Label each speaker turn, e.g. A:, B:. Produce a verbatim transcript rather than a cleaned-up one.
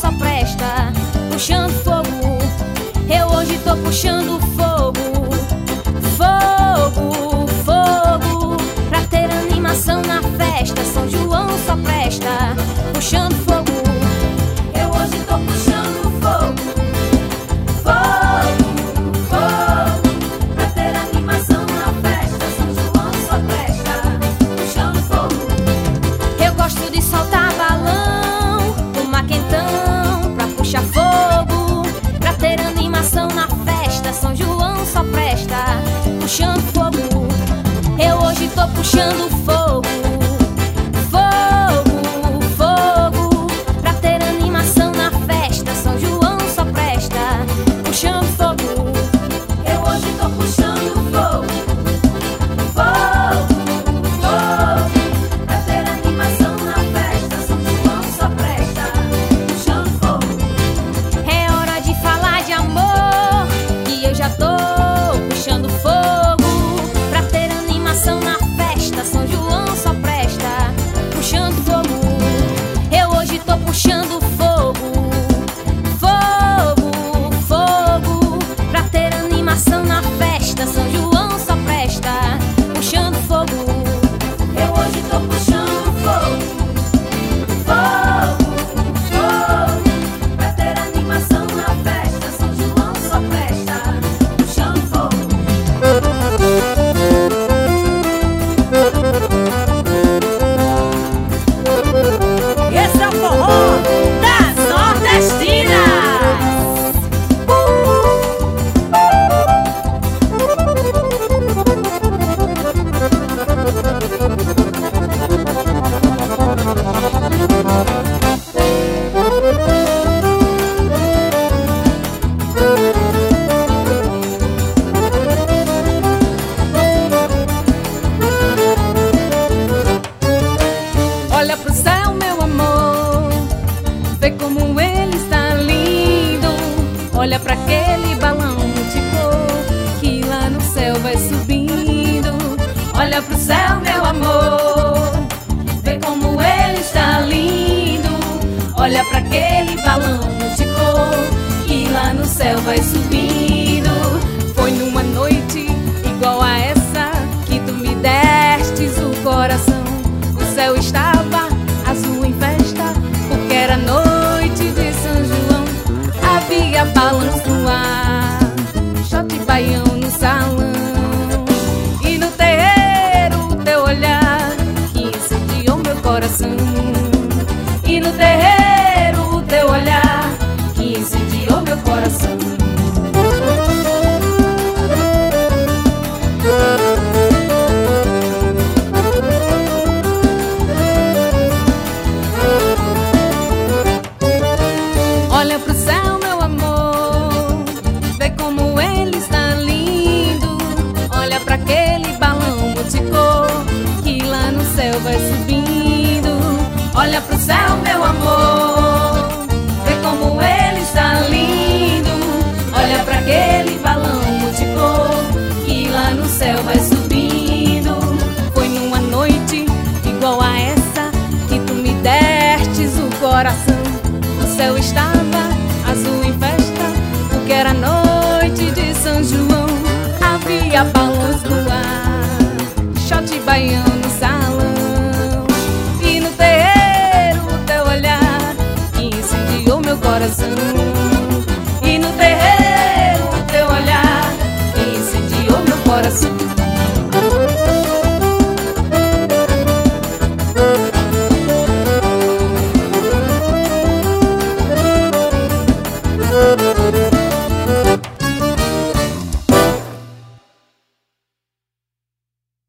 A: só presta, puxando fogo. Eu hoje tô puxando fogo, fogo, fogo, pra ter animação na festa. São João só presta, puxando fogo. Eu hoje tô puxando fogo, fogo, fogo, pra ter animação na festa. São João só presta, puxando fogo. Eu gosto de soltar balão, tomar quentão, pra puxar fogo, pra ter animação na festa. São João só presta, puxando fogo. Eu hoje tô puxando fogo, fogo, fogo, pra ter animação na festa. São João só presta, puxando fogo. Eu hoje tô puxando fogo, fogo, fogo, pra ter animação na festa. São João só presta, puxando fogo. É hora de falar de amor, que eu já tô puxando fogo, pra ter animação na festa. São João só presta, puxando fogo. Eu hoje tô puxando fogo, fogo, fogo, pra ter animação na festa. São João só presta, puxando fogo. Eu hoje tô puxando fogo, fogo, fogo, pra ter animação na festa. São João só presta, puxando fogo. Esse é o forró das nordestinas. Olha pro céu, meu amor, vê como ele está lindo. Olha pra aquele balão de cor que lá no céu vai subindo. Olha pro céu, meu amor, vê como ele está lindo. Olha pra aquele balão de cor que lá no céu vai subindo. Foi numa noite igual a essa que tu me destes o coração. O céu estava azul em festa, porque era noite de São João. Havia balanço no ar, shot e baião no salão. E no terreiro o teu olhar que incendiou meu coração. E no terreiro o teu olhar que incendiou meu coração. Olha pro céu, meu amor, vê como ele está lindo. Olha pra aquele balão multicor que lá no céu vai subindo. Olha pro céu, meu amor, vê como ele está lindo. Olha pra aquele balão multicor que lá no céu vai subindo. Foi numa noite igual a essa que tu me destes o coração. O céu estava azul em festa, porque era noite de São João. Havia balões no ar, shot e baião no salão. E no terreiro o teu olhar que incendiou meu coração. E no terreiro o teu olhar que incendiou meu coração.
B: Música